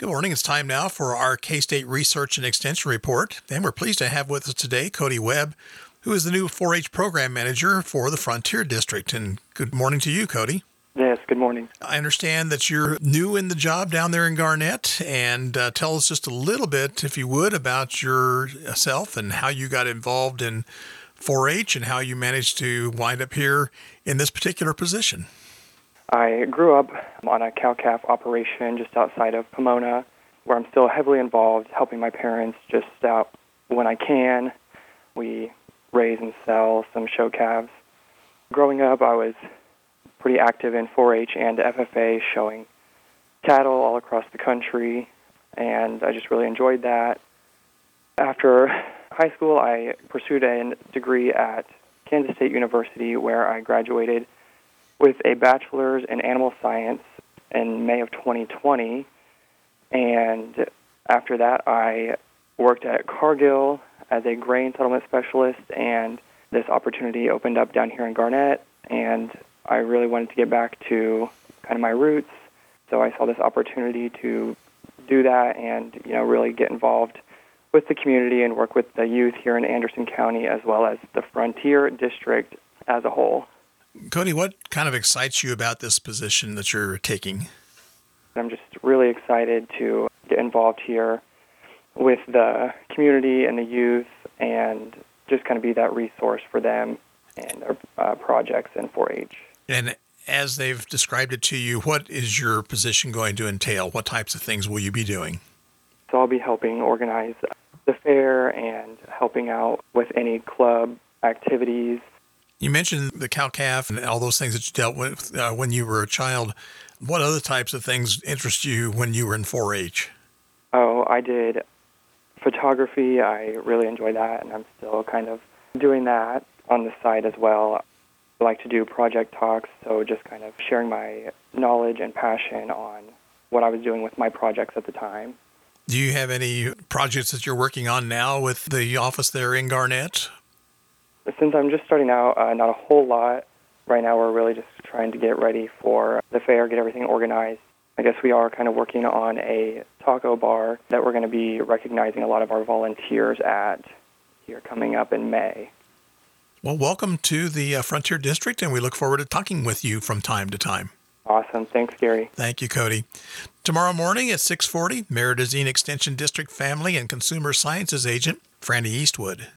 Good morning. It's time now for our K-State Research and Extension Report. And we're pleased to have with us today Cody Webb, who is the new 4-H Program Manager for the Frontier District. And good morning to you, Cody. Yes, good morning. I understand that you're new in the job down there in Garnett. And tell us just a little bit, if you would, about yourself and how you got involved in 4-H and how you managed to wind up here in this particular position. I grew up on a cow-calf operation just outside of Pomona, where I'm still heavily involved, helping my parents just out when I can. We raise and sell some show calves. Growing up, I was pretty active in 4-H and FFA, showing cattle all across the country, and I just really enjoyed that. After high school, I pursued a degree at Kansas State University, where I graduated with a bachelor's in animal science in May of 2020. And after that, I worked at Cargill as a grain settlement specialist, and this opportunity opened up down here in Garnett, and I really wanted to get back to kind of my roots. So I saw this opportunity to do that and, really get involved with the community and work with the youth here in Anderson County, as well as the Frontier District as a whole. Cody, what kind of excites you about this position that you're taking? I'm just really excited to get involved here with the community and the youth and just kind of be that resource for them and their projects in 4-H. And as they've described it to you, what is your position going to entail? What types of things will you be doing? So I'll be helping organize the fair and helping out with any club activities. You mentioned the cow-calf and all those things that you dealt with when you were a child. What other types of things interest you when you were in 4-H? Oh, I did photography. I really enjoy that, and I'm still kind of doing that on the side as well. I like to do project talks, so just kind of sharing my knowledge and passion on what I was doing with my projects at the time. Do you have any projects that you're working on now with the office there in Garnett? Since I'm just starting out, not a whole lot. Right now we're really just trying to get ready for the fair, get everything organized. I guess we are kind of working on a taco bar that we're going to be recognizing a lot of our volunteers at here coming up in May. Well, welcome to the Frontier District, and we look forward to talking with you from time to time. Awesome. Thanks, Gary. Thank you, Cody. Tomorrow morning at 6:40, Meridazine Extension District Family and Consumer Sciences Agent Franny Eastwood.